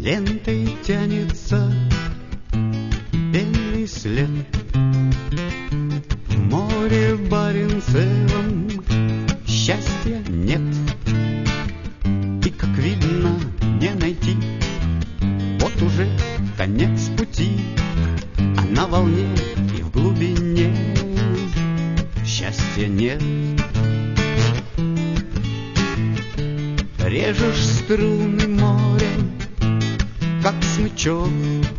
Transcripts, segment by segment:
Лентой тянется белый след. В море Баренцевом счастья нет. И, как видно, не найти. Вот уже конец пути, а на волне и в глубине счастья нет. Режешь струны моря, как смычок.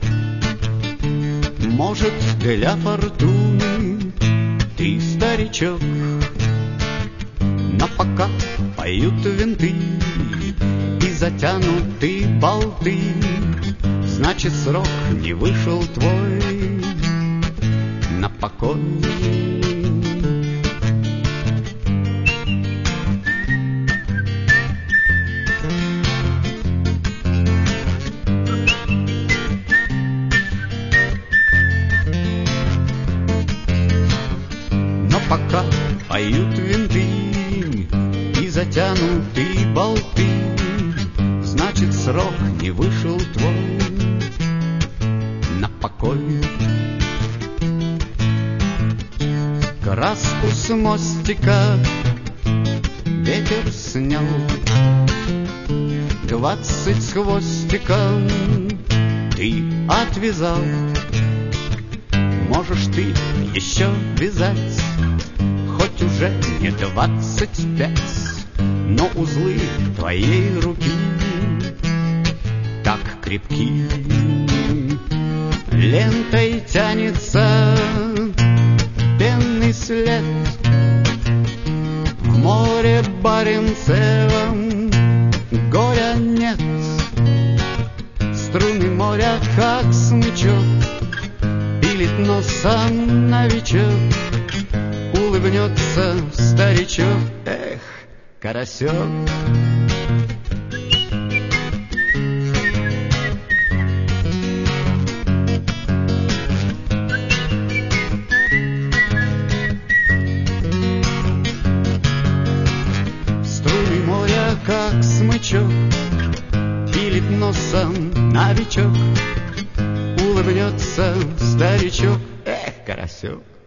Может, для фортуны ты старичок, но пока поют винты и затянуты болты, значит, срок не вышел твой на покой. Пока поют винты и затянуты болты, значит, срок не вышел твой на покой. Краску с мостика ветер снял, 20 с хвостиком ты отвязал. Можешь ты еще вязать, хоть уже не 25, но узлы твоей руки так крепки. Лентой тянется пенный след. В море Баренцевом горя нет. Струны моря, как смычок, пилит носом новичок. Улыбнется старичок, эх, карасек. Струны моря, как смычок, пилит носом новичок. Улыбнется старичок, эх, карасек.